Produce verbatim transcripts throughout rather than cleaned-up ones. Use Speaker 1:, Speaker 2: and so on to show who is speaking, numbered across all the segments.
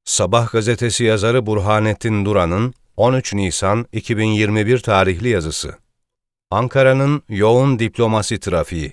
Speaker 1: Sabah gazetesi yazarı Burhanettin Duran'ın on üç Nisan iki bin yirmi bir tarihli yazısı. Ankara'nın yoğun diplomasi trafiği.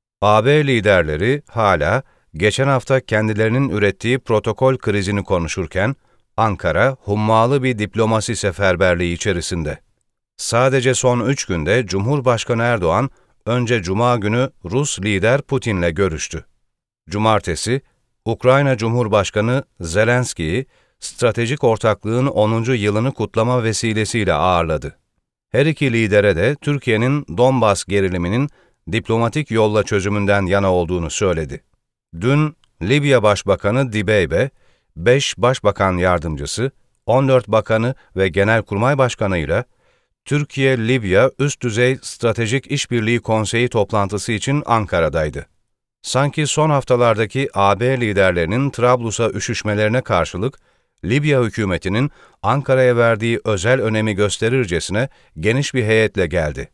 Speaker 1: A B liderleri hala geçen hafta kendilerinin ürettiği protokol krizini konuşurken, Ankara hummalı bir diplomasi seferberliği içerisinde. Sadece son üç günde Cumhurbaşkanı Erdoğan, önce Cuma günü Rus lider Putin'le görüştü. Cumartesi, Ukrayna Cumhurbaşkanı Zelenski'yi stratejik ortaklığın onuncu yılını kutlama vesilesiyle ağırladı. Her iki lidere de Türkiye'nin Donbas geriliminin diplomatik yolla çözümünden yana olduğunu söyledi. Dün Libya Başbakanı Dibeybe, beş Başbakan Yardımcısı, on dört Bakanı ve Genelkurmay Başkanı ile Türkiye-Libya Üst Düzey Stratejik İşbirliği Konseyi toplantısı için Ankara'daydı. Sanki son haftalardaki A B liderlerinin Trablus'a üşüşmelerine karşılık, Libya hükümetinin Ankara'ya verdiği özel önemi gösterircesine geniş bir heyetle geldi.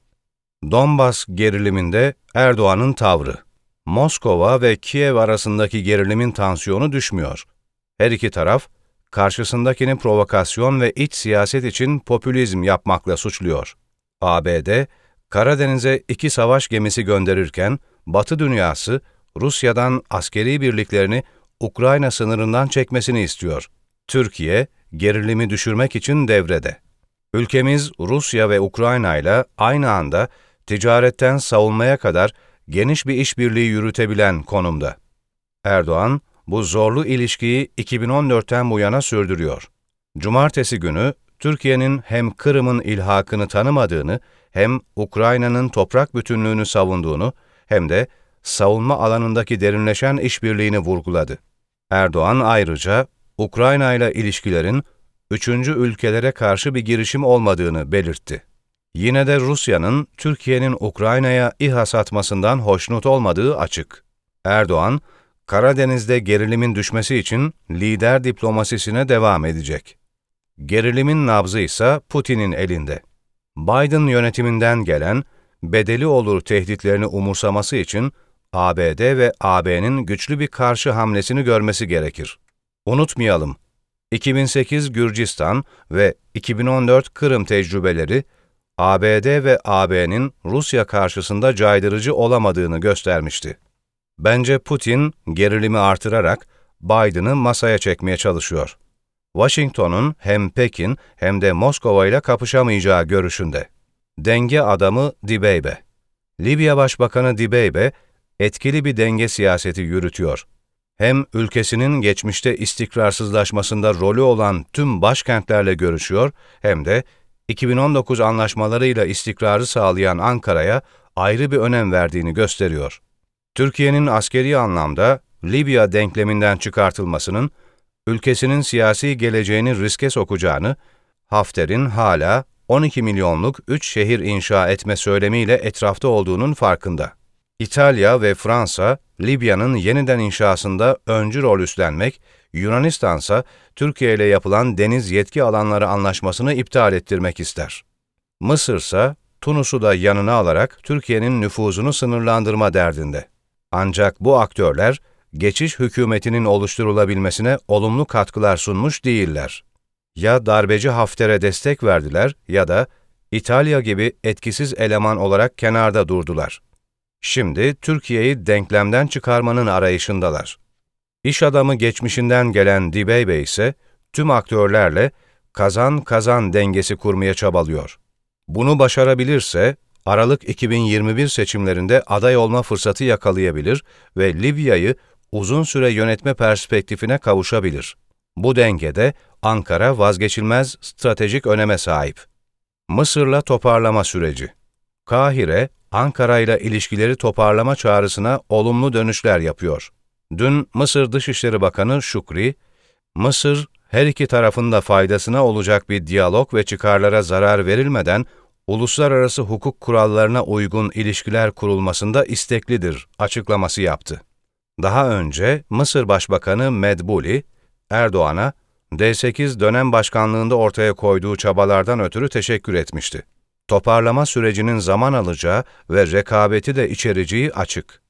Speaker 1: Donbas geriliminde Erdoğan'ın tavrı. Moskova ve Kiev arasındaki gerilimin tansiyonu düşmüyor. Her iki taraf, karşısındakini provokasyon ve iç siyaset için popülizm yapmakla suçluyor. A B D, Karadeniz'e iki savaş gemisi gönderirken, Batı dünyası, Rusya'dan askeri birliklerini Ukrayna sınırından çekmesini istiyor. Türkiye, gerilimi düşürmek için devrede. Ülkemiz, Rusya ve Ukrayna ile aynı anda ticaretten savunmaya kadar geniş bir işbirliği yürütebilen konumda. Erdoğan, bu zorlu ilişkiyi iki bin on dörtten bu yana sürdürüyor. Cumartesi günü, Türkiye'nin hem Kırım'ın ilhakını tanımadığını, hem Ukrayna'nın toprak bütünlüğünü savunduğunu, hem de savunma alanındaki derinleşen işbirliğini vurguladı. Erdoğan ayrıca, Ukrayna ile ilişkilerin, üçüncü ülkelere karşı bir girişim olmadığını belirtti. Yine de Rusya'nın, Türkiye'nin Ukrayna'ya İHA satmasından hoşnut olmadığı açık. Erdoğan, Karadeniz'de gerilimin düşmesi için lider diplomasisine devam edecek. Gerilimin nabzı ise Putin'in elinde. Biden yönetiminden gelen, bedeli olur tehditlerini umursaması için A B D ve A B'nin güçlü bir karşı hamlesini görmesi gerekir. Unutmayalım, iki bin sekiz Gürcistan ve iki bin on dört Kırım tecrübeleri, A B D ve A B'nin Rusya karşısında caydırıcı olamadığını göstermişti. Bence Putin, gerilimi artırarak Biden'ı masaya çekmeye çalışıyor. Washington'un hem Pekin hem de Moskova ile kapışamayacağı görüşünde. Denge adamı Dibeybe. Libya Başbakanı Dibeybe, etkili bir denge siyaseti yürütüyor. Hem ülkesinin geçmişte istikrarsızlaşmasında rolü olan tüm başkentlerle görüşüyor, hem de iki bin on dokuz anlaşmalarıyla istikrarı sağlayan Ankara'ya ayrı bir önem verdiğini gösteriyor. Türkiye'nin askeri anlamda Libya denkleminden çıkartılmasının, ülkesinin siyasi geleceğini riske sokacağını, Hafter'in hala on iki milyonluk üç şehir inşa etme söylemiyle etrafta olduğunun farkında. İtalya ve Fransa, Libya'nın yeniden inşasında öncü rol üstlenmek, Yunanistansa Türkiye ile yapılan deniz yetki alanları anlaşmasını iptal ettirmek ister. Mısırsa, Tunus'u da yanına alarak Türkiye'nin nüfuzunu sınırlandırma derdinde. Ancak bu aktörler, geçiş hükümetinin oluşturulabilmesine olumlu katkılar sunmuş değiller. Ya darbeci Hafter'e destek verdiler ya da İtalya gibi etkisiz eleman olarak kenarda durdular. Şimdi Türkiye'yi denklemden çıkarmanın arayışındalar. İş adamı geçmişinden gelen Dibeybe ise tüm aktörlerle kazan-kazan dengesi kurmaya çabalıyor. Bunu başarabilirse Aralık iki bin yirmi bir seçimlerinde aday olma fırsatı yakalayabilir ve Libya'yı uzun süre yönetme perspektifine kavuşabilir. Bu dengede Ankara vazgeçilmez stratejik öneme sahip. Mısır'la toparlama süreci. Kahire, Ankara ile ilişkileri toparlama çağrısına olumlu dönüşler yapıyor. Dün Mısır Dışişleri Bakanı Şukri, Mısır, her iki tarafın da faydasına olacak bir diyalog ve çıkarlara zarar verilmeden uluslararası hukuk kurallarına uygun ilişkiler kurulmasında isteklidir açıklaması yaptı. Daha önce Mısır Başbakanı Medbuli, Erdoğan'a D sekiz dönem başkanlığında ortaya koyduğu çabalardan ötürü teşekkür etmişti. Toparlama sürecinin zaman alacağı ve rekabeti de içereceği açık.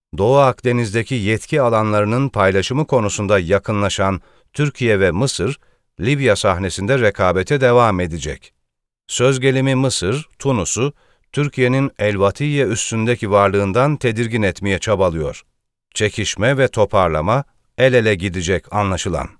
Speaker 1: Doğu Akdeniz'deki yetki alanlarının paylaşımı konusunda yakınlaşan Türkiye ve Mısır, Libya sahnesinde rekabete devam edecek. Söz gelimi Mısır, Tunus'u, Türkiye'nin El-Vatiye üstündeki varlığından tedirgin etmeye çabalıyor. Çekişme ve toparlama el ele gidecek anlaşılan.